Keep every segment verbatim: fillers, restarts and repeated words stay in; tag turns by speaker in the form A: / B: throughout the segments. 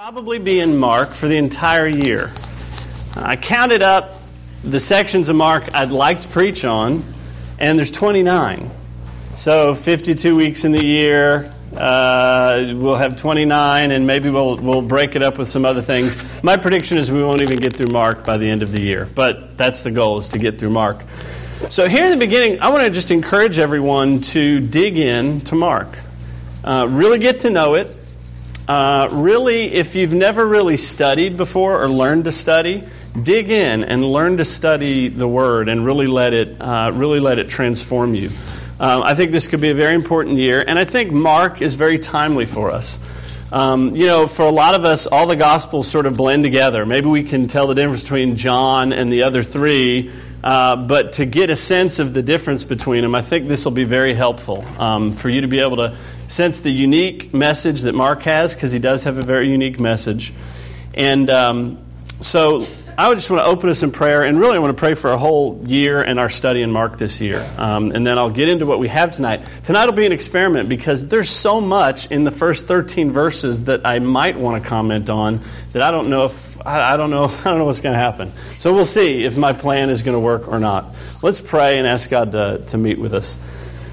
A: Probably be in Mark for the entire year. I counted up the sections of Mark I'd like to preach on, and there's twenty-nine. So fifty-two weeks in the year, uh, we'll have twenty-nine, and maybe we'll we'll break it up with some other things. My prediction is we won't even get through Mark by the end of the year, but that's the goal, is to get through Mark. So here in the beginning, I want to just encourage everyone to dig in to Mark. Uh, really get to know it. Uh, really, if you've never really studied before or learned to study, dig in and learn to study the Word and really let it uh, really let it transform you. Um, I think this could be a very important year, and I think Mark is very timely for us. Um, you know, for a lot of us, all the Gospels sort of blend together. Maybe we can tell the difference between John and the other three, uh, but to get a sense of the difference between them, I think this will be very helpful um, for you to be able to sense the unique message that Mark has, because he does have a very unique message. And um, so I would just want to open us in prayer, and really I want to pray for a whole year and our study in Mark this year. Um, and then I'll get into what we have tonight. Tonight will be an experiment, because there's so much in the first thirteen verses that I might want to comment on that I don't know if I, I don't know I don't know what's going to happen. So we'll see if my plan is going to work or not. Let's pray and ask God to, to meet with us.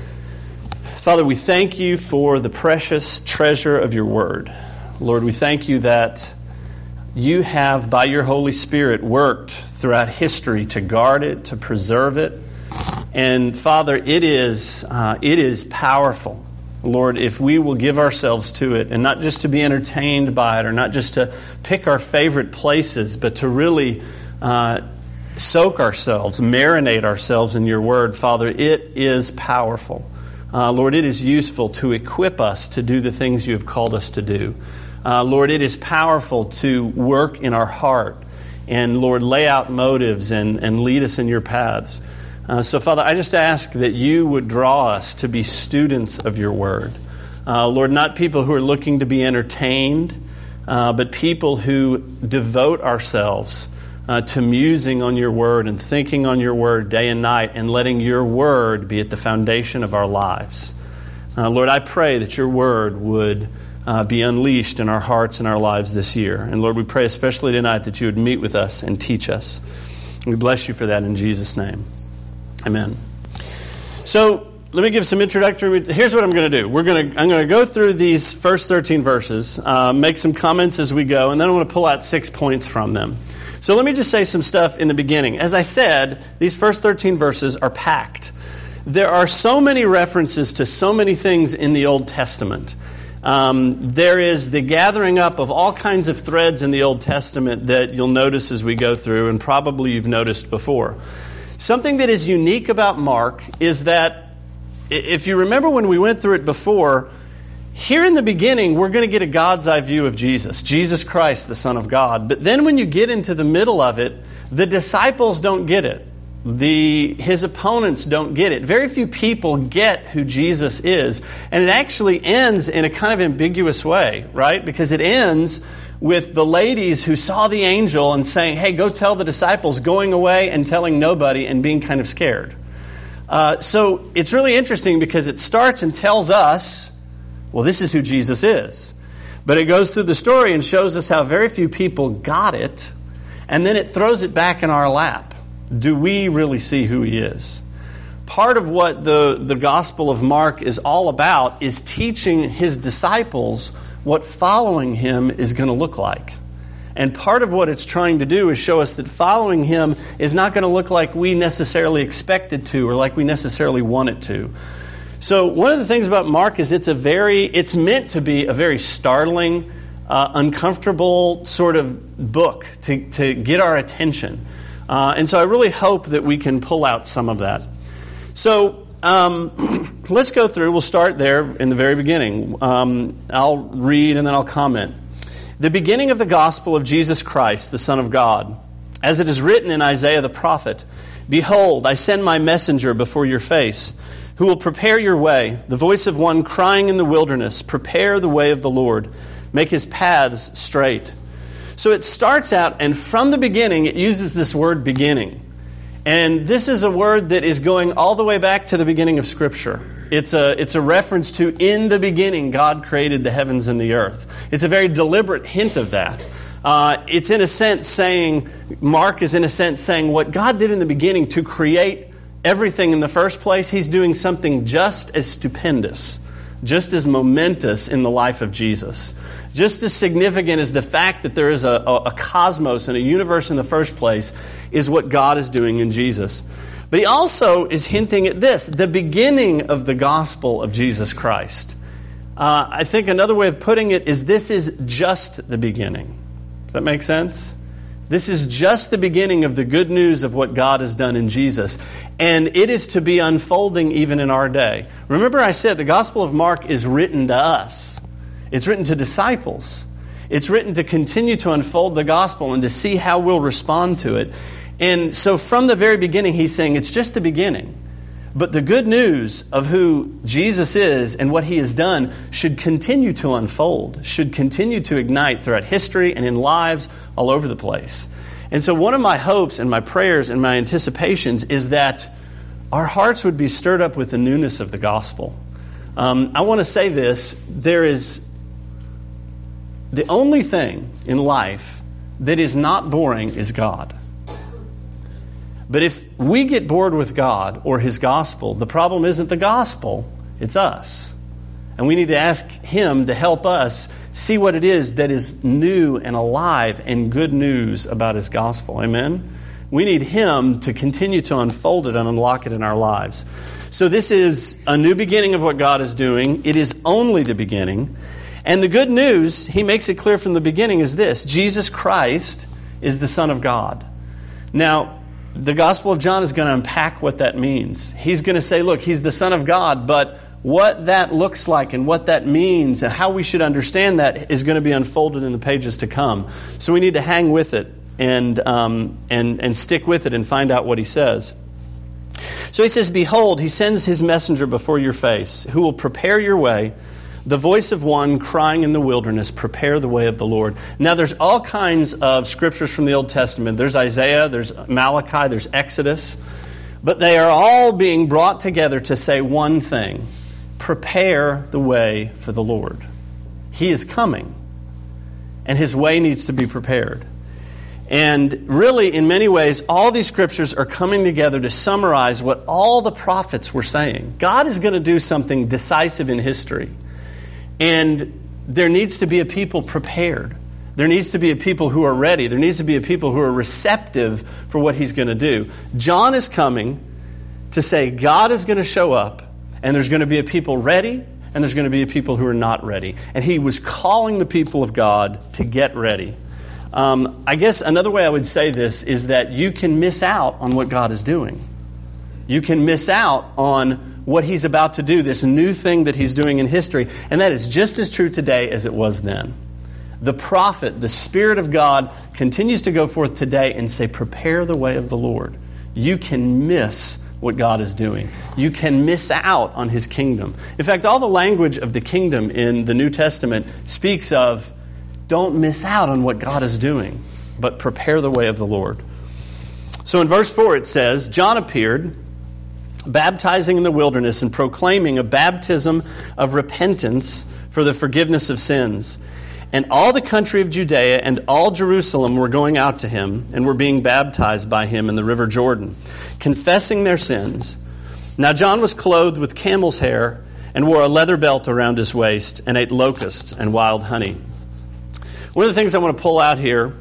A: Father, we thank you for the precious treasure of your word. Lord, we thank you that you have, by your Holy Spirit, worked throughout history to guard it, to preserve it. And Father, it is uh, it is powerful, Lord, if we will give ourselves to it, and not just to be entertained by it, or not just to pick our favorite places, but to really uh, soak ourselves, marinate ourselves in your word. Father, it is powerful. Uh, Lord, it is useful to equip us to do the things you have called us to do. Uh, Lord, it is powerful to work in our heart and, Lord, lay out motives and, and lead us in your paths. Uh, so, Father, I just ask that you would draw us to be students of your word. Uh, Lord, not people who are looking to be entertained, uh, but people who devote ourselves uh, to musing on your word and thinking on your word day and night, and letting your word be at the foundation of our lives. Uh, Lord, I pray that your word would Uh, be unleashed in our hearts and our lives this year. And Lord, we pray especially tonight that you would meet with us and teach us. We bless you for that in Jesus' name. Amen. So let me give some introductory. Here's what I'm going to do. We're going to I'm going to go through these first thirteen verses, uh, make some comments as we go, and then I want to pull out six points from them. So let me just say some stuff in the beginning. As I said, these first thirteen verses are packed. There are so many references to so many things in the Old Testament. Um, there is the gathering up of all kinds of threads in the Old Testament that you'll notice as we go through, and probably you've noticed before. Something that is unique about Mark is that, if you remember when we went through it before, here in the beginning we're going to get a God's eye view of Jesus, Jesus Christ, the Son of God. But then when you get into the middle of it, the disciples don't get it. The his opponents don't get it. Very few people get who Jesus is. And it actually ends in a kind of ambiguous way, right? Because it ends with the ladies who saw the angel and saying, hey, go tell the disciples, going away and telling nobody and being kind of scared. Uh, so it's really interesting, because it starts and tells us, well, this is who Jesus is. But it goes through the story and shows us how very few people got it. And then it throws it back in our lap. Do we really see who he is? Part of what the, the Gospel of Mark is all about is teaching his disciples what following him is going to look like. And part of what it's trying to do is show us that following him is not going to look like we necessarily expect it to, or like we necessarily want it to. So one of the things about Mark is it's a very, it's meant to be a very startling, uh, uncomfortable sort of book to, to get our attention. Uh, and so I really hope that we can pull out some of that. So um, let's go through. We'll start there in the very beginning. Um, I'll read and then I'll comment. The beginning of the gospel of Jesus Christ, the Son of God. As it is written in Isaiah the prophet, behold, I send my messenger before your face, who will prepare your way, the voice of one crying in the wilderness, prepare the way of the Lord, make his paths straight. So it starts out, and from the beginning, it uses this word beginning. And this is a word that is going all the way back to the beginning of Scripture. It's a, it's a reference to, in the beginning, God created the heavens and the earth. It's a very deliberate hint of that. Uh, it's in a sense saying, Mark is in a sense saying what God did in the beginning to create everything in the first place, He's doing something just as stupendous, just as momentous in the life of Jesus. Just as significant as the fact that there is a, a, a cosmos and a universe in the first place is what God is doing in Jesus. But He also is hinting at this, the beginning of the gospel of Jesus Christ. Uh, I think another way of putting it is this is just the beginning. Does that make sense? This is just the beginning of the good news of what God has done in Jesus. And it is to be unfolding even in our day. Remember I said the Gospel of Mark is written to us. It's written to disciples. It's written to continue to unfold the gospel and to see how we'll respond to it. And so from the very beginning, he's saying it's just the beginning. But the good news of who Jesus is and what He has done should continue to unfold, should continue to ignite throughout history and in lives all over the place. And so one of my hopes and my prayers and my anticipations is that our hearts would be stirred up with the newness of the gospel. Um, I want to say this, there is the only thing in life that is not boring is God. But if we get bored with God or His gospel, the problem isn't the gospel, it's us. And we need to ask Him to help us see what it is that is new and alive and good news about His gospel. Amen? We need Him to continue to unfold it and unlock it in our lives. So this is a new beginning of what God is doing. It is only the beginning. And the good news, He makes it clear from the beginning, is this. Jesus Christ is the Son of God. Now, the Gospel of John is going to unpack what that means. He's going to say, look, He's the Son of God, but what that looks like and what that means and how we should understand that is going to be unfolded in the pages to come. So we need to hang with it and um, and and stick with it and find out what He says. So He says, behold, He sends His messenger before your face, who will prepare your way, the voice of one crying in the wilderness, prepare the way of the Lord. Now there's all kinds of scriptures from the Old Testament. There's Isaiah, there's Malachi, there's Exodus. But they are all being brought together to say one thing. Prepare the way for the Lord. He is coming. And His way needs to be prepared. And really, in many ways, all these scriptures are coming together to summarize what all the prophets were saying. God is going to do something decisive in history. And there needs to be a people prepared. There needs to be a people who are ready. There needs to be a people who are receptive for what He's going to do. John is coming to say God is going to show up, and there's going to be a people ready, and there's going to be a people who are not ready. And He was calling the people of God to get ready. Um, I guess another way I would say this is that you can miss out on what God is doing. You can miss out on what He's about to do, this new thing that He's doing in history. And that is just as true today as it was then. The prophet, the Spirit of God, continues to go forth today and say, prepare the way of the Lord. You can miss what God is doing. You can miss out on His kingdom. In fact, all the language of the kingdom in the New Testament speaks of, don't miss out on what God is doing, but prepare the way of the Lord. So in verse four it says, John appeared, baptizing in the wilderness and proclaiming a baptism of repentance for the forgiveness of sins. And all the country of Judea and all Jerusalem were going out to Him and were being baptized by Him in the river Jordan, confessing their sins. Now John was clothed with camel's hair and wore a leather belt around his waist and ate locusts and wild honey. One of the things I want to pull out here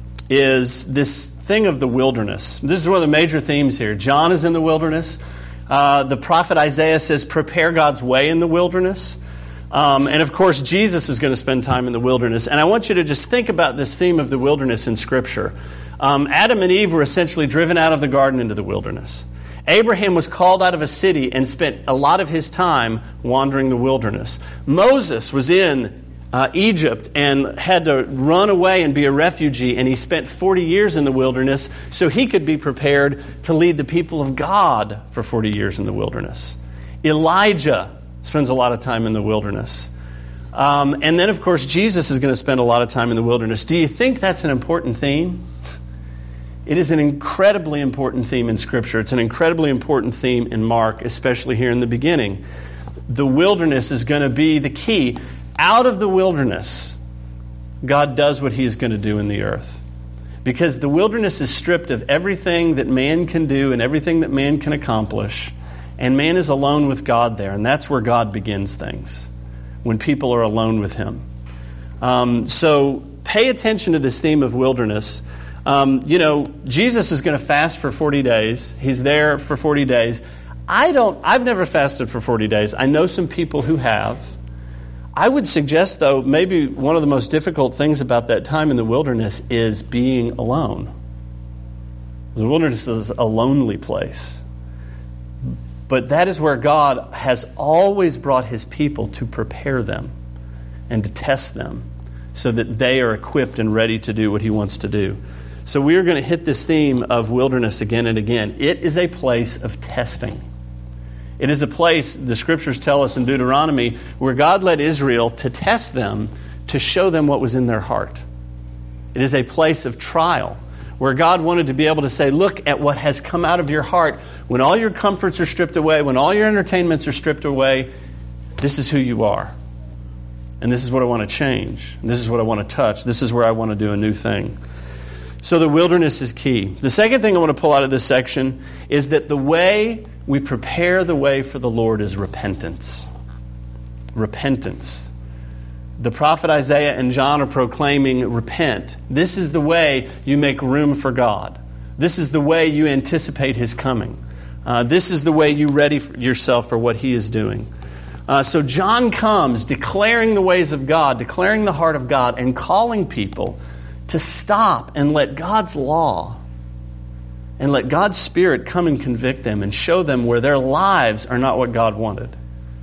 A: is this thing of the wilderness. This is one of the major themes here. John is in the wilderness. Uh, the prophet Isaiah says, prepare God's way in the wilderness. Um, and of course, Jesus is going to spend time in the wilderness. And I want you to just think about this theme of the wilderness in Scripture. Um, Adam and Eve were essentially driven out of the garden into the wilderness. Abraham was called out of a city and spent a lot of his time wandering the wilderness. Moses was in uh, Egypt and had to run away and be a refugee, and he spent forty years in the wilderness so he could be prepared to lead the people of God for forty years in the wilderness. Elijah spends a lot of time in the wilderness. Um, and then, of course, Jesus is going to spend a lot of time in the wilderness. Do you think that's an important theme? It is an incredibly important theme in Scripture. It's an incredibly important theme in Mark, especially here in the beginning. The wilderness is going to be the key. Out of the wilderness God does what he is going to do in the earth. Because the wilderness is stripped of everything that man can do and everything that man can accomplish. And man is alone with God there. And that's where God begins things, when people are alone with him. Um, so pay attention to this theme of wilderness. Um, you know, Jesus is going to fast for forty days. He's there for forty days. I don't, I've never fasted for forty days. I know some people who have. I would suggest, though, maybe one of the most difficult things about that time in the wilderness is being alone. The wilderness is a lonely place. But that is where God has always brought his people to prepare them and to test them so that they are equipped and ready to do what he wants to do. So we are going to hit this theme of wilderness again and again. It is a place of testing. It is a place, the scriptures tell us in Deuteronomy, where God led Israel to test them, to show them what was in their heart. It is a place of trial, where God wanted to be able to say, look at what has come out of your heart. When all your comforts are stripped away, when all your entertainments are stripped away, this is who you are. And this is what I want to change. This is what I want to touch. This is where I want to do a new thing. So the wilderness is key. The second thing I want to pull out of this section is that the way we prepare the way for the Lord is repentance. Repentance. The prophet Isaiah and John are proclaiming, repent. This is the way you make room for God. This is the way you anticipate his coming. Uh, this is the way you ready for yourself for what he is doing. Uh, so John comes declaring the ways of God, declaring the heart of God, and calling people to stop and let God's law and let God's Spirit come and convict them and show them where their lives are not what God wanted.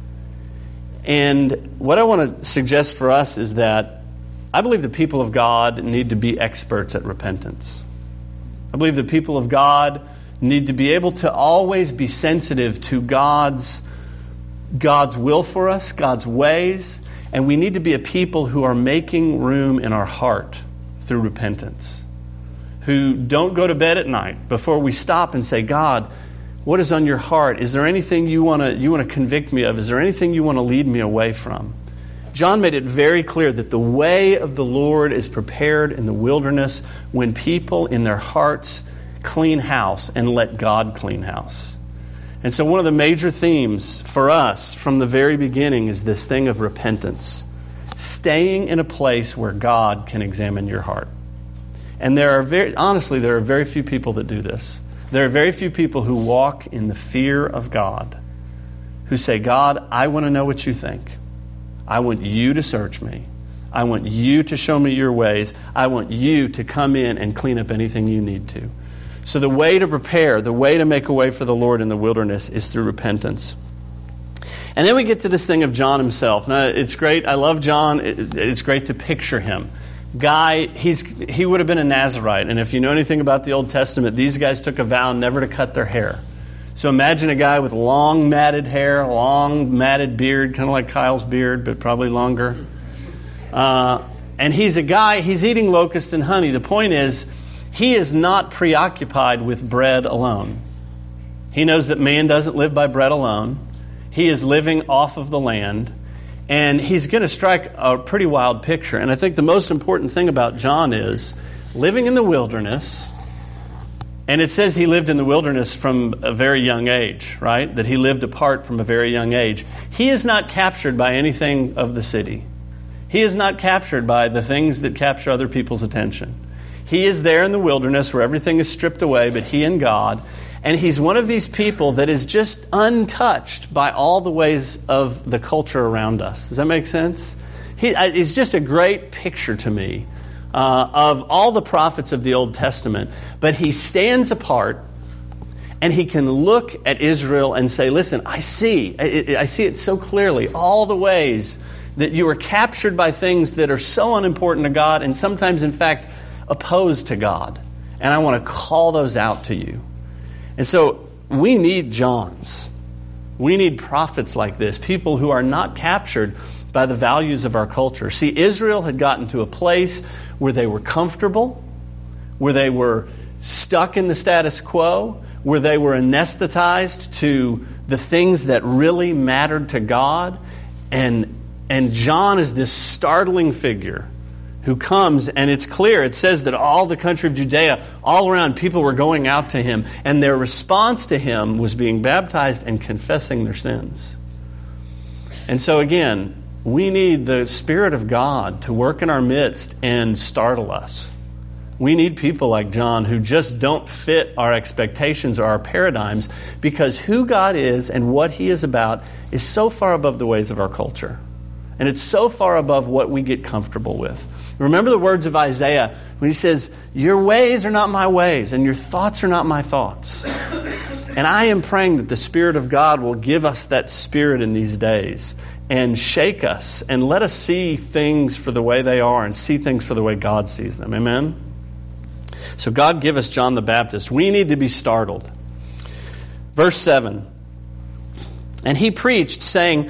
A: And what I want to suggest for us is that I believe the people of God need to be experts at repentance. I believe the people of God need to be able to always be sensitive to God's God's will for us, God's ways, and we need to be a people who are making room in our heart through repentance, who don't go to bed at night before we stop and say, God, what is on your heart? Is there anything you want to you want to convict me of? Is there anything you want to lead me away from? John made it very clear that the way of the Lord is prepared in the wilderness when people in their hearts clean house and let God clean house. And so one of the major themes for us from the very beginning is this thing of repentance. Staying in a place where God can examine your heart. And there are very, honestly, there are very few people that do this. There are very few people who walk in the fear of God, who say, God, I want to know what you think. I want you to search me. I want you to show me your ways. I want you to come in and clean up anything you need to. So the way to prepare, the way to make a way for the Lord in the wilderness is through repentance. And then we get to this thing of John himself. Now, it's great. I love John. It's great to picture him. Guy, he's he would have been a Nazirite. And if you know anything about the Old Testament, these guys took a vow never to cut their hair. So imagine a guy with long matted hair, long matted beard, kind of like Kyle's beard, but probably longer. Uh, and he's a guy, he's eating locust and honey. The point is, he is not preoccupied with bread alone. He knows that man doesn't live by bread alone. He is living off of the land, and he's going to strike a pretty wild picture. And I think the most important thing about John is living in the wilderness, and it says he lived in the wilderness from a very young age, right? That he lived apart from a very young age. He is not captured by anything of the city. He is not captured by the things that capture other people's attention. He is there in the wilderness where everything is stripped away, but he and God. And he's one of these people that is just untouched by all the ways of the culture around us. Does that make sense? He, he's just a great picture to me uh, of all the prophets of the Old Testament. But he stands apart, and he can look at Israel and say, listen, I see, I, I see it so clearly, all the ways that you are captured by things that are so unimportant to God and sometimes, in fact, opposed to God. And I want to call those out to you. And so we need Johns. We need prophets like this, people who are not captured by the values of our culture. See, Israel had gotten to a place where they were comfortable, where they were stuck in the status quo, where they were anesthetized to the things that really mattered to God. And, and John is this startling figure who comes, and it's clear. It says that all the country of Judea, all around, people were going out to him, and their response to him was being baptized and confessing their sins. And so again, we need the Spirit of God to work in our midst and startle us. We need people like John who just don't fit our expectations or our paradigms, because who God is and what He is about is so far above the ways of our culture. And it's so far above what we get comfortable with. Remember the words of Isaiah when he says, "Your ways are not my ways, and your thoughts are not my thoughts." And I am praying that the Spirit of God will give us that spirit in these days and shake us and let us see things for the way they are and see things for the way God sees them. Amen? So God give us John the Baptist. We need to be startled. Verse seven. And he preached, saying,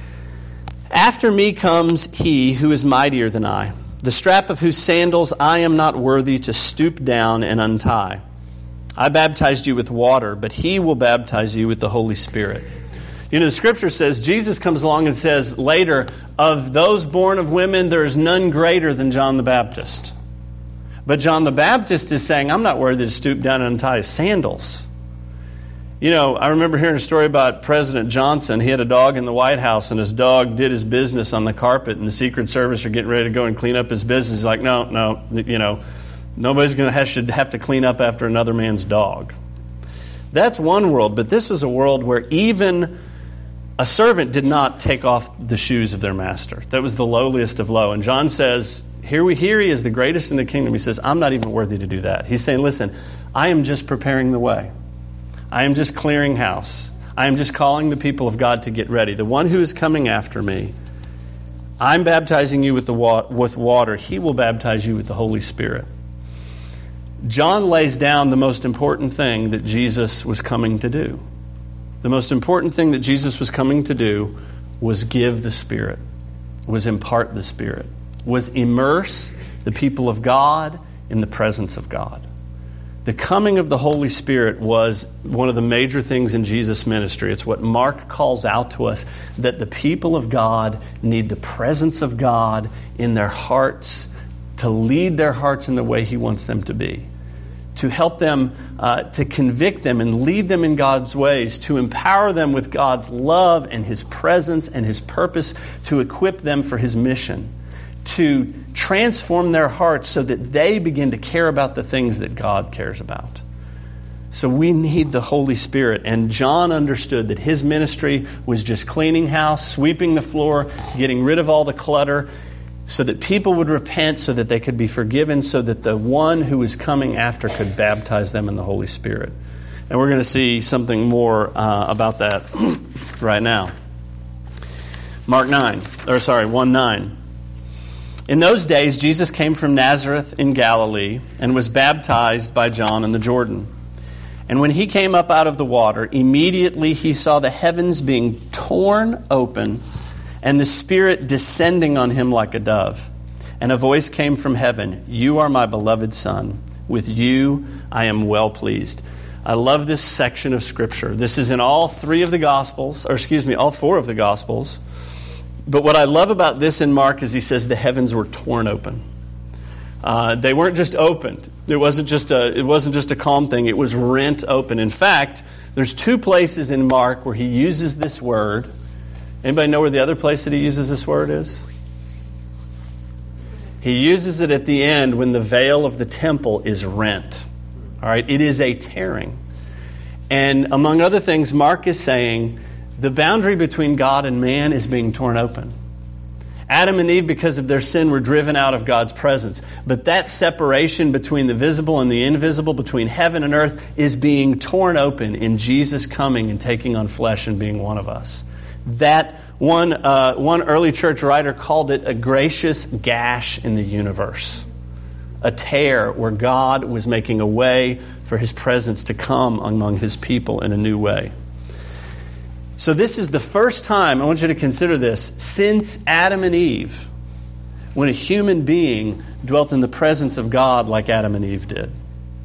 A: "After me comes he who is mightier than I, the strap of whose sandals I am not worthy to stoop down and untie. I baptized you with water, but he will baptize you with the Holy Spirit." You know, the Scripture says, Jesus comes along and says later, of those born of women, there is none greater than John the Baptist. But John the Baptist is saying, I'm not worthy to stoop down and untie his sandals. You know, I remember hearing a story about President Johnson. He had a dog in the White House, and his dog did his business on the carpet, and the Secret Service are getting ready to go and clean up his business. He's like, no, no, you know, nobody's going to have, should have to clean up after another man's dog. That's one world, but this was a world where even a servant did not take off the shoes of their master. That was the lowliest of low. And John says, here we hear he is the greatest in the kingdom. He says, I'm not even worthy to do that. He's saying, listen, I am just preparing the way. I am just clearing house. I am just calling the people of God to get ready. The one who is coming after me, I'm baptizing you with the wa- with water. He will baptize you with the Holy Spirit. John lays down the most important thing that Jesus was coming to do. The most important thing that Jesus was coming to do was give the Spirit, was impart the Spirit, was immerse the people of God in the presence of God. The coming of the Holy Spirit was one of the major things in Jesus' ministry. It's what Mark calls out to us, that the people of God need the presence of God in their hearts to lead their hearts in the way He wants them to be, to help them, uh, to convict them and lead them in God's ways, to empower them with God's love and His presence and His purpose, to equip them for His mission, to transform their hearts so that they begin to care about the things that God cares about. So we need the Holy Spirit. And John understood that his ministry was just cleaning house, sweeping the floor, getting rid of all the clutter, so that people would repent, so that they could be forgiven, so that the one who is coming after could baptize them in the Holy Spirit. And we're going to see something more uh, about that right now. Mark nine, or sorry, one nine. In those days, Jesus came from Nazareth in Galilee and was baptized by John in the Jordan. And when he came up out of the water, immediately he saw the heavens being torn open and the Spirit descending on him like a dove. And a voice came from heaven, "You are my beloved Son. With you I am well pleased." I love this section of Scripture. This is in all three of the Gospels, or excuse me, all four of the Gospels. But what I love about this in Mark is he says the heavens were torn open. Uh, they weren't just opened. It wasn't just a, it wasn't just a calm thing. It was rent open. In fact, there's two places in Mark where he uses this word. Anybody know where the other place that he uses this word is? He uses it at the end when the veil of the temple is rent. All right, it is a tearing. And among other things, Mark is saying the boundary between God and man is being torn open. Adam and Eve, because of their sin, were driven out of God's presence. But that separation between the visible and the invisible, between heaven and earth, is being torn open in Jesus coming and taking on flesh and being one of us. That one, uh, one early church writer called it a gracious gash in the universe. A tear where God was making a way for His presence to come among His people in a new way. So this is the first time, I want you to consider this, since Adam and Eve, when a human being dwelt in the presence of God like Adam and Eve did.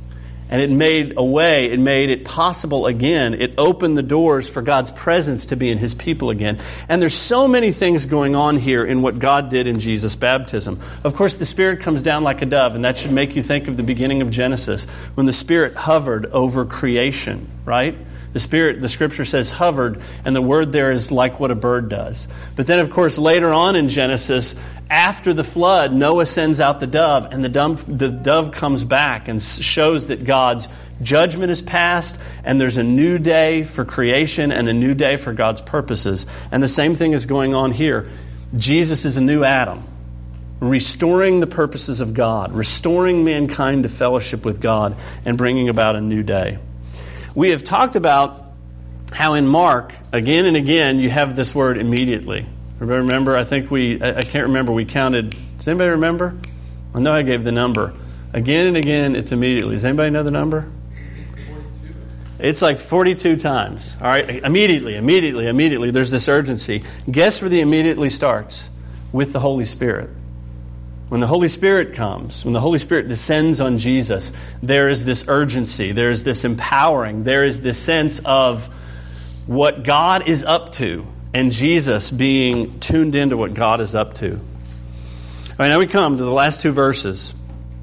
A: And it made a way, it made it possible again. It opened the doors for God's presence to be in His people again. And there's so many things going on here in what God did in Jesus' baptism. Of course, the Spirit comes down like a dove, and that should make you think of the beginning of Genesis, when the Spirit hovered over creation, right? The Spirit, the Scripture says hovered, and the word there is like what a bird does. But then, of course, later on in Genesis, after the flood, Noah sends out the dove, and the dove, the dove comes back and shows that God's judgment is past, and there's a new day for creation and a new day for God's purposes. And the same thing is going on here. Jesus is a new Adam, restoring the purposes of God, restoring mankind to fellowship with God, and bringing about a new day. We have talked about how in Mark, again and again, you have this word immediately. Remember, I think we, I can't remember, we counted, does anybody remember? I know I gave the number. Again and again, it's immediately. Does anybody know the number? forty-two. It's like forty-two times. All right, immediately, immediately, immediately. There's this urgency. Guess where the immediately starts? With the Holy Spirit. When the Holy Spirit comes, when the Holy Spirit descends on Jesus, there is this urgency, there is this empowering, there is this sense of what God is up to, and Jesus being tuned into what God is up to. All right, now we come to the last two verses.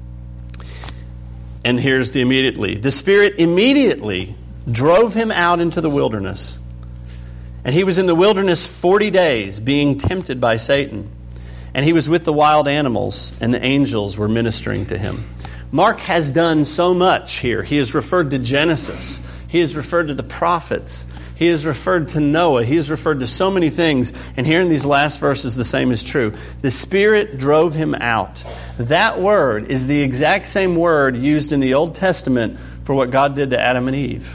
A: And here's the immediately. The Spirit immediately drove him out into the wilderness. And he was in the wilderness forty days, being tempted by Satan. And he was with the wild animals, and the angels were ministering to him. Mark has done so much here. He has referred to Genesis. He has referred to the prophets. He has referred to Noah. He has referred to so many things. And here in these last verses, the same is true. The Spirit drove him out. That word is the exact same word used in the Old Testament for what God did to Adam and Eve,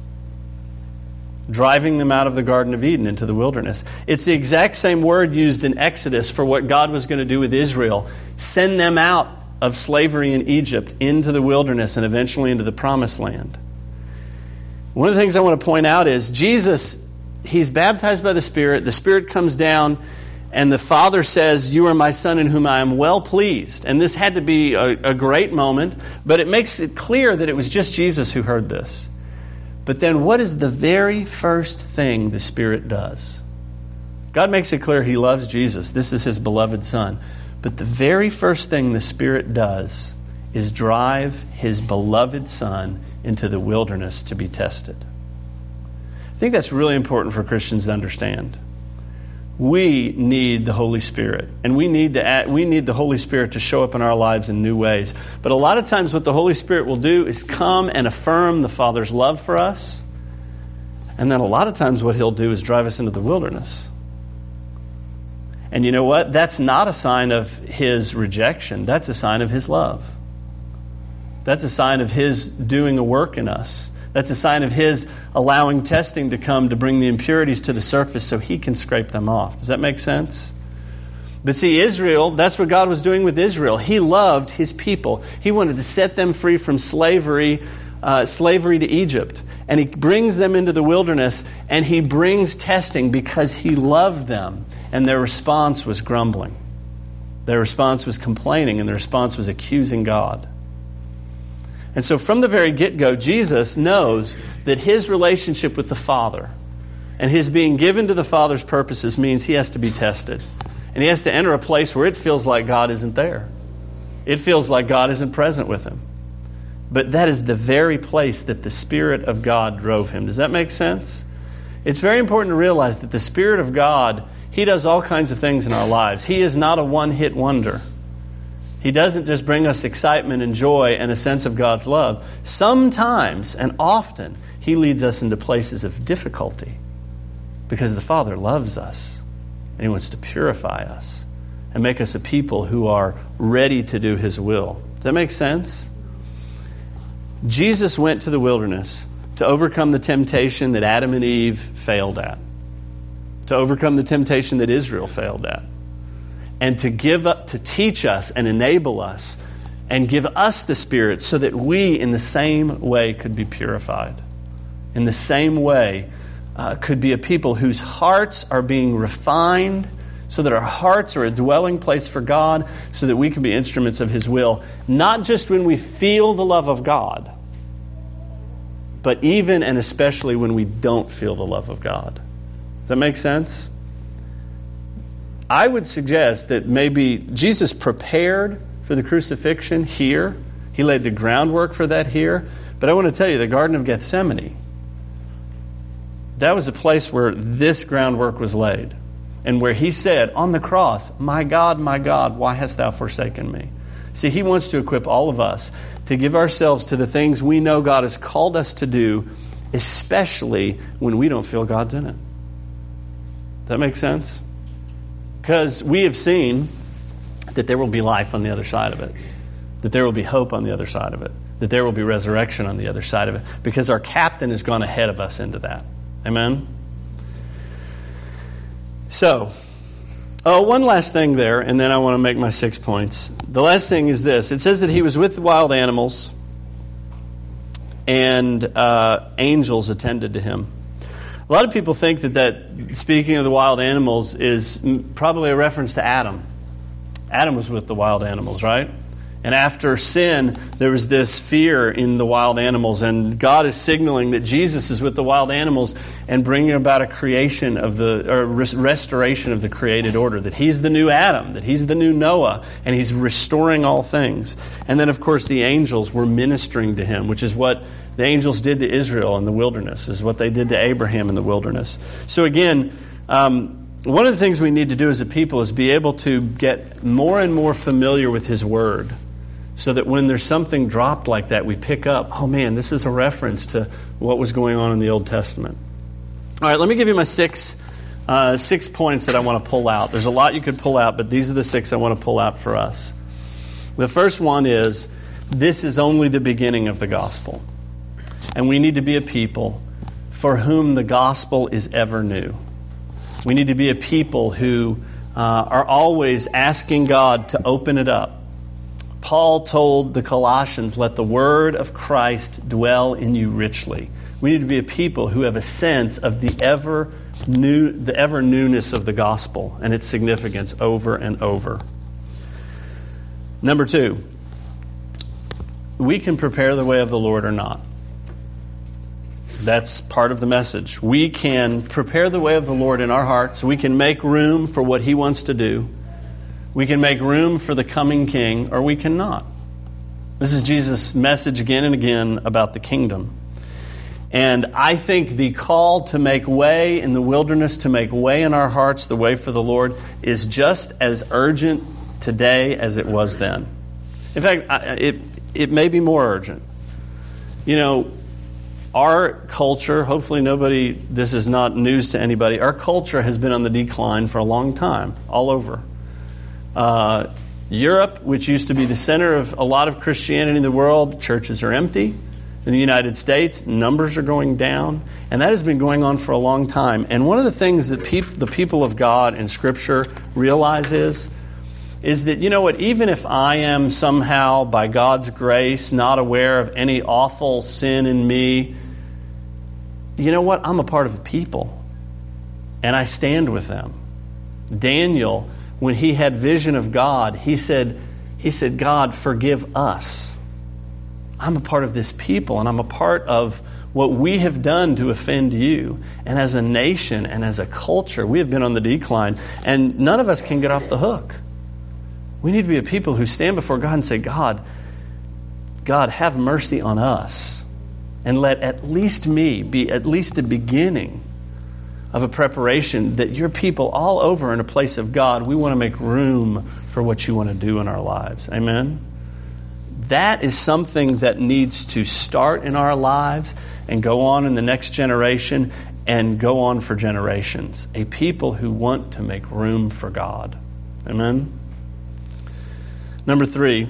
A: driving them out of the Garden of Eden into the wilderness. It's the exact same word used in Exodus for what God was going to do with Israel, send them out of slavery in Egypt into the wilderness and eventually into the Promised Land. One of the things I want to point out is Jesus, He's baptized by the Spirit, the Spirit comes down, and the Father says, "You are my Son in whom I am well pleased." And this had to be a, a great moment, but it makes it clear that it was just Jesus who heard this. But then what is the very first thing the Spirit does? God makes it clear He loves Jesus. This is His beloved Son. But the very first thing the Spirit does is drive His beloved Son into the wilderness to be tested. I think that's really important for Christians to understand. We need the Holy Spirit, and we need to add, we need the Holy Spirit to show up in our lives in new ways. But a lot of times what the Holy Spirit will do is come and affirm the Father's love for us, and then a lot of times what He'll do is drive us into the wilderness. And you know what? That's not a sign of His rejection. That's a sign of His love. That's a sign of His doing a work in us. That's a sign of His allowing testing to come to bring the impurities to the surface so He can scrape them off. Does that make sense? But see, Israel, that's what God was doing with Israel. He loved His people. He wanted to set them free from slavery, uh, slavery to Egypt. And He brings them into the wilderness, and He brings testing because He loved them. And their response was grumbling. Their response was complaining, and their response was accusing God. And so from the very get-go, Jesus knows that His relationship with the Father and His being given to the Father's purposes means He has to be tested. And He has to enter a place where it feels like God isn't there. It feels like God isn't present with Him. But that is the very place that the Spirit of God drove Him. Does that make sense? It's very important to realize that the Spirit of God, He does all kinds of things in our lives. He is not a one-hit wonder. He doesn't just bring us excitement and joy and a sense of God's love. Sometimes and often He leads us into places of difficulty because the Father loves us and He wants to purify us and make us a people who are ready to do His will. Does that make sense? Jesus went to the wilderness to overcome the temptation that Adam and Eve failed at, to overcome the temptation that Israel failed at, and to give up, to teach us and enable us and give us the Spirit so that we in the same way could be purified. In the same way uh, could be a people whose hearts are being refined so that our hearts are a dwelling place for God so that we can be instruments of His will. Not just when we feel the love of God, but even and especially when we don't feel the love of God. Does that make sense? I would suggest that maybe Jesus prepared for the crucifixion here. He laid the groundwork for that here. But I want to tell you, the Garden of Gethsemane, that was a place where this groundwork was laid. And where he said on the cross, "My God, my God, why hast thou forsaken me?" See, he wants to equip all of us to give ourselves to the things we know God has called us to do, especially when we don't feel God's in it. Does that make sense? Because we have seen that there will be life on the other side of it, that there will be hope on the other side of it, that there will be resurrection on the other side of it, because our captain has gone ahead of us into that. Amen? So, oh, one last thing there, and then I want to make my six points. The last thing is this. It says that he was with the wild animals, and uh, angels attended to him. A lot of people think that, that speaking of the wild animals is probably a reference to Adam. Adam was with the wild animals, right? And after sin, there was this fear in the wild animals. And God is signaling that Jesus is with the wild animals and bringing about a creation of the, or restoration of the created order. That He's the new Adam, that He's the new Noah, and He's restoring all things. And then, of course, the angels were ministering to Him, which is what the angels did to Israel in the wilderness, is what they did to Abraham in the wilderness. So again, um, one of the things we need to do as a people is be able to get more and more familiar with His Word, so that when there's something dropped like that, we pick up, oh man, this is a reference to what was going on in the Old Testament. All right, let me give you my six uh, six points that I want to pull out. There's a lot you could pull out, but these are the six I want to pull out for us. The first one is, this is only the beginning of the gospel. And we need to be a people for whom the gospel is ever new. We need to be a people who uh, are always asking God to open it up. Paul told the Colossians, let the word of Christ dwell in you richly. We need to be a people who have a sense of the ever new, the ever newness of the gospel and its significance over and over. Number two, we can prepare the way of the Lord or not. That's part of the message. We can prepare the way of the Lord in our hearts. We can make room for what He wants to do. We can make room for the coming King, or we cannot. This is Jesus' message again and again about the kingdom. And I think the call to make way in the wilderness, to make way in our hearts, the way for the Lord, is just as urgent today as it was then. In fact, it it may be more urgent. You know, our culture, hopefully nobody, this is not news to anybody, our culture has been on the decline for a long time, all over. Uh, Europe, which used to be the center of a lot of Christianity in the world, churches are empty. In the United States, numbers are going down. And that has been going on for a long time. And one of the things that peop- the people of God in Scripture realize is, is that, you know what, even if I am somehow, by God's grace, not aware of any awful sin in me, you know what, I'm a part of the people. And I stand with them. Daniel, when he had vision of God, he said, he said, God, forgive us. I'm a part of this people, and I'm a part of what we have done to offend you. And as a nation and as a culture, we have been on the decline, and none of us can get off the hook. We need to be a people who stand before God and say, God, God, have mercy on us, and let at least me be at least a beginning of a preparation that your people all over in a place of God, we want to make room for what you want to do in our lives. Amen? That is something that needs to start in our lives and go on in the next generation and go on for generations. A people who want to make room for God. Amen? Number three,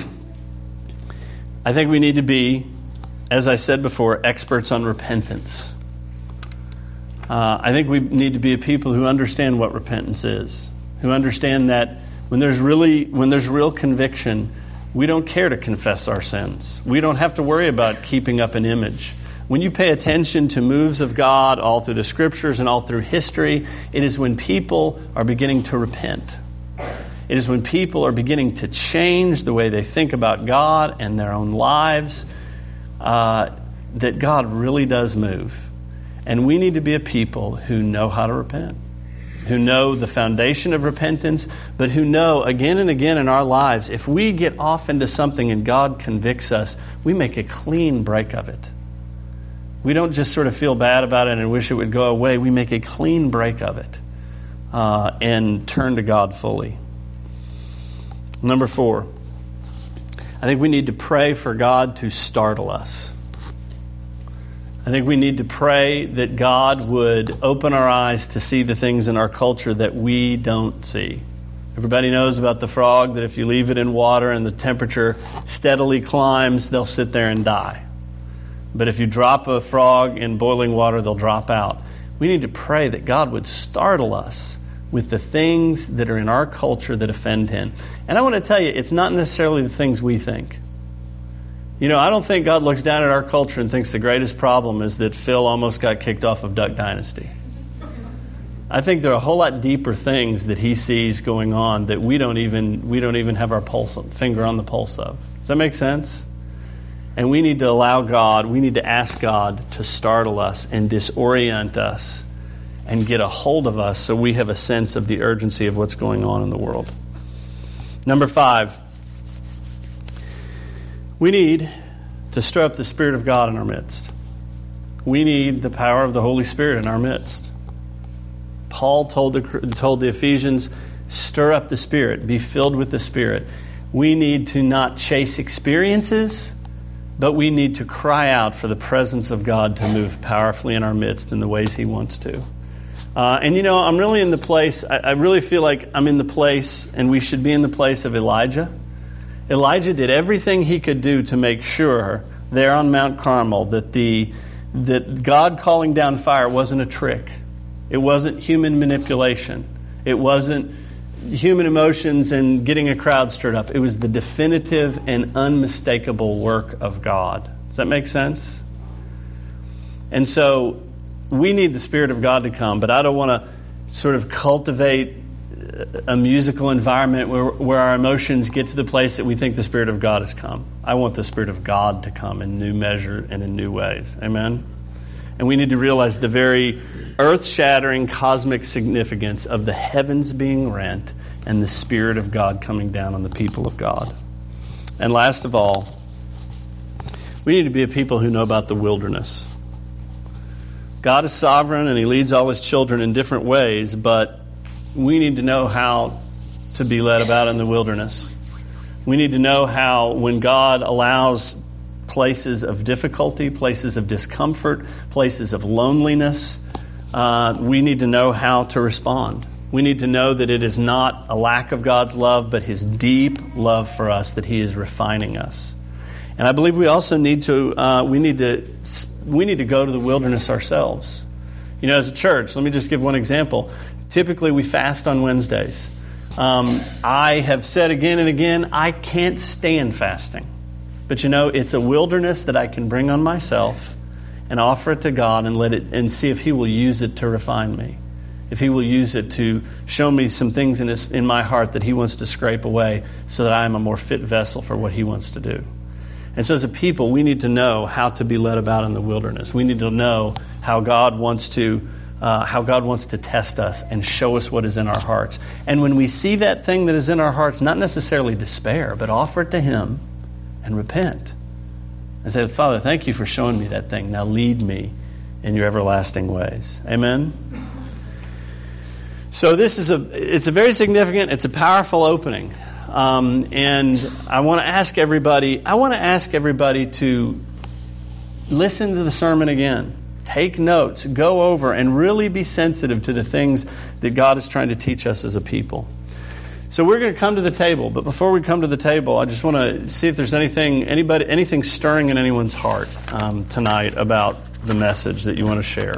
A: I think we need to be, as I said before, experts on repentance. Uh, I think we need to be a people who understand what repentance is, who understand that when there's really, when there's real conviction, we don't care to confess our sins. We don't have to worry about keeping up an image. When you pay attention to moves of God all through the Scriptures and all through history, it is when people are beginning to repent. It is when people are beginning to change the way they think about God and their own lives. Uh, that God really does move. And we need to be a people who know how to repent, who know the foundation of repentance, but who know again and again in our lives, if we get off into something and God convicts us, we make a clean break of it. We don't just sort of feel bad about it and wish it would go away. We make a clean break of it uh, and turn to God fully. Number four, I think we need to pray for God to startle us. I think we need to pray that God would open our eyes to see the things in our culture that we don't see. Everybody knows about the frog, that if you leave it in water and the temperature steadily climbs, they'll sit there and die. But if you drop a frog in boiling water, they'll drop out. We need to pray that God would startle us with the things that are in our culture that offend Him. And I want to tell you, it's not necessarily the things we think. You know, I don't think God looks down at our culture and thinks the greatest problem is that Phil almost got kicked off of Duck Dynasty. I think there are a whole lot deeper things that He sees going on that we don't even we don't even have our pulse finger on the pulse of. Does that make sense? And we need to allow God, we need to ask God to startle us and disorient us and get a hold of us so we have a sense of the urgency of what's going on in the world. Number five, we need to stir up the Spirit of God in our midst. We need the power of the Holy Spirit in our midst. Paul told the, told the Ephesians, stir up the Spirit, be filled with the Spirit. We need to not chase experiences, but we need to cry out for the presence of God to move powerfully in our midst in the ways He wants to. Uh, and you know, I'm really in the place, I, I really feel like I'm in the place, and we should be in the place of Elijah. Elijah did everything he could do to make sure there on Mount Carmel that the that God calling down fire wasn't a trick. It wasn't human manipulation. It wasn't human emotions and getting a crowd stirred up. It was the definitive and unmistakable work of God. Does that make sense? And so we need the Spirit of God to come, but I don't want to sort of cultivate a musical environment where, where our emotions get to the place that we think the Spirit of God has come. I want the Spirit of God to come in new measure and in new ways. Amen? And we need to realize the very earth-shattering cosmic significance of the heavens being rent and the Spirit of God coming down on the people of God. And last of all, we need to be a people who know about the wilderness. God is sovereign and He leads all His children in different ways, but we need to know how to be led about in the wilderness. We need to know how when God allows places of difficulty, places of discomfort, places of loneliness, uh, we need to know how to respond. We need to know that it is not a lack of God's love, but His deep love for us, that He is refining us. And I believe we also need to uh, we need to we need to go to the wilderness ourselves. You know, as a church, let me just give one example. Typically, we fast on Wednesdays. Um, I have said again and again, I can't stand fasting. But you know, it's a wilderness that I can bring on myself and offer it to God and let it and see if He will use it to refine me. If He will use it to show me some things in his, in my heart that He wants to scrape away so that I am a more fit vessel for what He wants to do. And so as a people, we need to know how to be led about in the wilderness. We need to know how God wants to uh, how God wants to test us and show us what is in our hearts. And when we see that thing that is in our hearts, not necessarily despair, but offer it to Him and repent. And say, Father, thank You for showing me that thing. Now lead me in Your everlasting ways. Amen? So this is a, it's a very significant, it's a powerful opening. Um, and I want to ask everybody, I want to ask everybody to listen to the sermon again. Take notes, go over, and really be sensitive to the things that God is trying to teach us as a people. So we're going to come to the table, but before we come to the table, I just want to see if there's anything, anybody, anything stirring in anyone's heart um, tonight about the message that you want to share.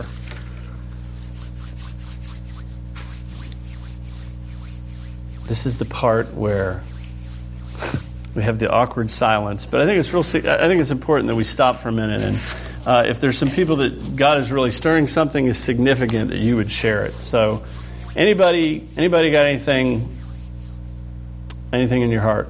A: This is the part where we have the awkward silence, but I think it's real. I think it's important that we stop for a minute, and uh, if there's some people that God is really stirring something is significant, that you would share it. So, anybody, anybody got anything, anything in your heart?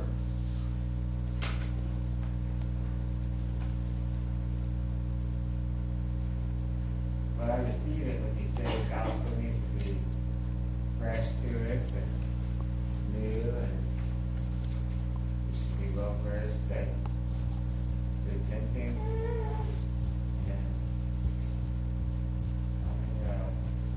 B: receive it when you say the gospel needs to be fresh to us and new, and we should be well versed at repenting. And you know,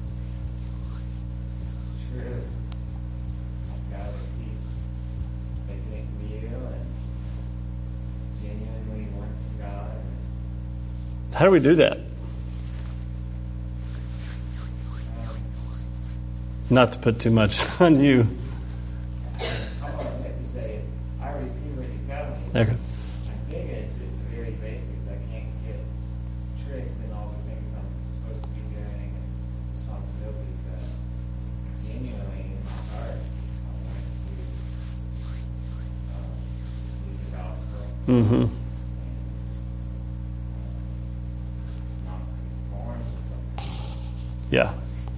B: it's true. I've got to keep making it real and genuinely want for God.
A: How do we do that? Not to put too much on you.
B: I want to say, I receive what you tell me.
A: Okay.
B: I think it's just the very basics. I can't get tricked in all the things I'm supposed to be doing and responsibilities that genuinely in my heart I want to uh, lead the gospel.
A: Mm-hmm.
B: And, uh, not conform to something.
A: Yeah.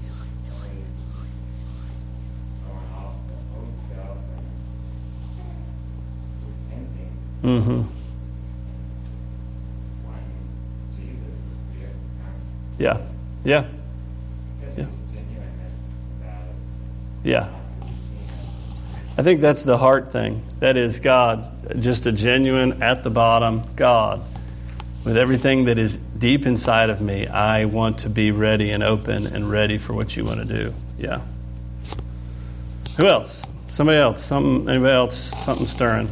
A: Mm-hmm. Yeah. Yeah. Yeah. Yeah. I think that's the heart thing. That is God, just a genuine, at the bottom, God. With everything that is deep inside of me, I want to be ready and open and ready for what you want to do. Yeah. Who else? Somebody else? Something? Anybody else? Something stirring?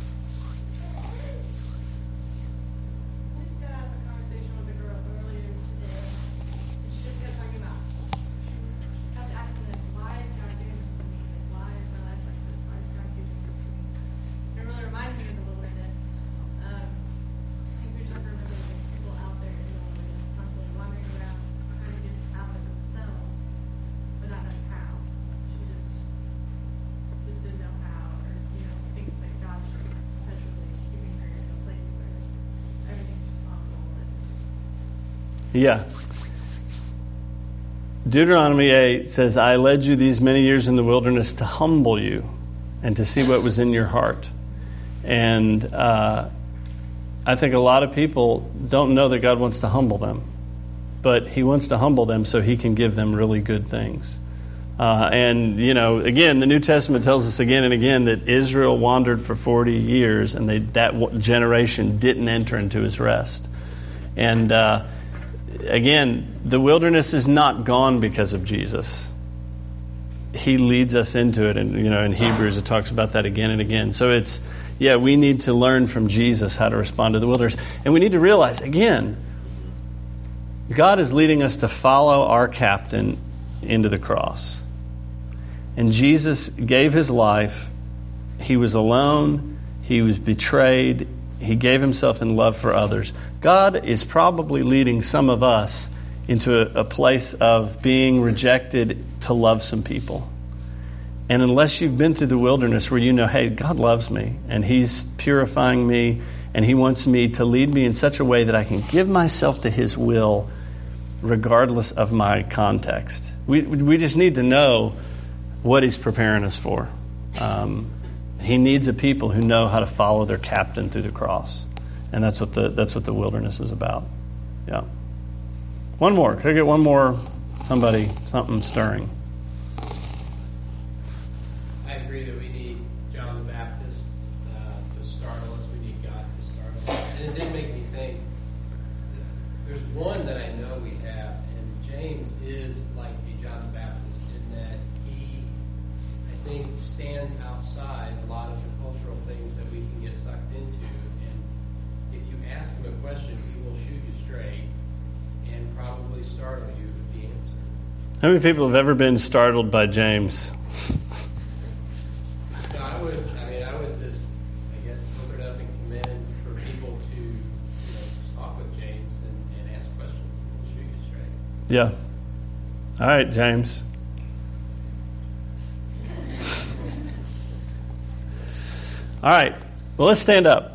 A: Yeah. Deuteronomy eight says, I led you these many years in the wilderness to humble you and to see what was in your heart. And uh, I think a lot of people don't know that God wants to humble them. But he wants to humble them so he can give them really good things. Uh, and, you know, again, the New Testament tells us again and again that Israel wandered for forty years and they, that generation didn't enter into his rest. And uh, again, the wilderness is not gone because of Jesus. He leads us into it. And, you know, in Hebrews, it talks about that again and again. So it's, yeah, we need to learn from Jesus how to respond to the wilderness. And we need to realize, again, God is leading us to follow our captain into the cross. And Jesus gave his life. He was alone. He was betrayed. He gave himself in love for others. God is probably leading some of us into a, a place of being rejected to love some people. And unless you've been through the wilderness where you know, hey, God loves me and he's purifying me and he wants me to lead me in such a way that I can give myself to his will regardless of my context. We we just need to know what he's preparing us for. Um, he needs a people who know how to follow their captain through the cross. And that's what the that's what the wilderness is about. Yeah. One more. Could I get one more? Somebody, something stirring.
C: I agree that we need John the Baptist uh, to startle us. We need God to startle us. And it did make me think, there's one that I know we have, and James is like a John the Baptist in that he, I think, stands outside a lot of the cultural things that we can get sucked into. And if you ask him a question, he will shoot you straight and probably startle you with the answer.
A: How many people have ever been startled by James?
C: So I would, I mean, I would just, I guess, open it up and commend for people to, you know, talk with James and, and ask questions, and he'll shoot you straight.
A: Yeah. All right, James. All right. Well, let's stand up.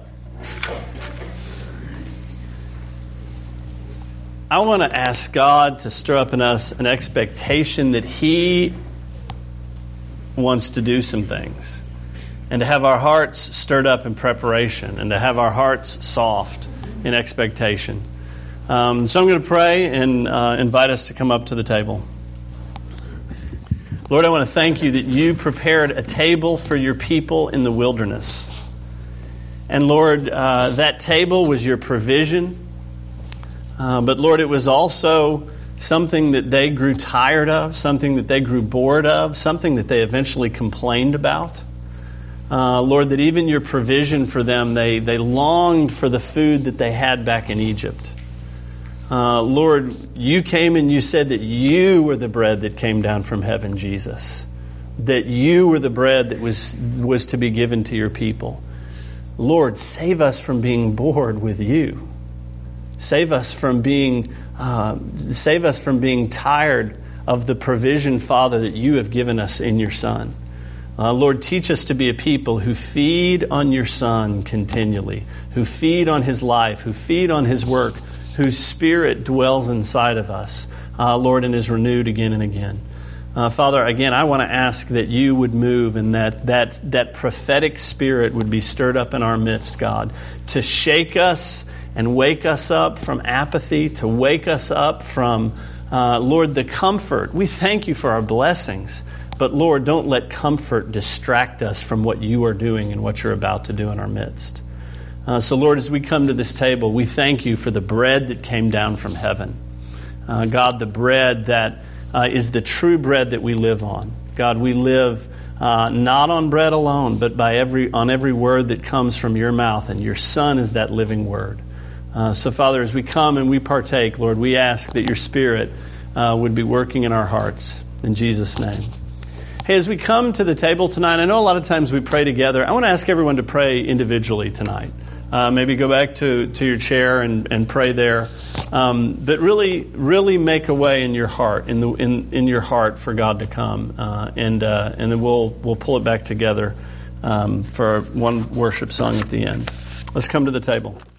A: I want to ask God to stir up in us an expectation that he wants to do some things, and to have our hearts stirred up in preparation, and to have our hearts soft in expectation. Um, so I'm going to pray and uh, invite us to come up to the table. Lord, I want to thank you that you prepared a table for your people in the wilderness. And Lord, uh, that table was your provision. Uh, but Lord, it was also something that they grew tired of, something that they grew bored of, something that they eventually complained about. Uh, Lord, that even your provision for them, they, they longed for the food that they had back in Egypt. Uh, Lord, you came and you said that you were the bread that came down from heaven, Jesus. That you were the bread that was was to be given to your people. Lord, save us from being bored with you. Save us from being uh, save us from being tired of the provision, Father, that you have given us in your Son. Uh, Lord, teach us to be a people who feed on your Son continually, who feed on his life, who feed on his work, whose Spirit dwells inside of us, uh, Lord, and is renewed again and again. Uh, Father, again, I want to ask that you would move and that, that that prophetic spirit would be stirred up in our midst, God, to shake us and wake us up from apathy, to wake us up from, uh, Lord, the comfort. We thank you for our blessings, but Lord, don't let comfort distract us from what you are doing and what you're about to do in our midst. Uh, so, Lord, as we come to this table, we thank you for the bread that came down from heaven. Uh, God, the bread that uh, is the true bread that we live on. God, we live uh, not on bread alone, but by every on every word that comes from your mouth, and your Son is that living word. Uh, so, Father, as we come and we partake, Lord, we ask that your Spirit uh, would be working in our hearts. In Jesus' name. Hey, as we come to the table tonight, I know a lot of times we pray together. I want to ask everyone to pray individually tonight. Uh, maybe go back to, to your chair and, and pray there. Um, but really, really make a way in your heart, in the in, in your heart for God to come, uh, and uh, and then we'll we'll pull it back together um, for one worship song at the end. Let's come to the table.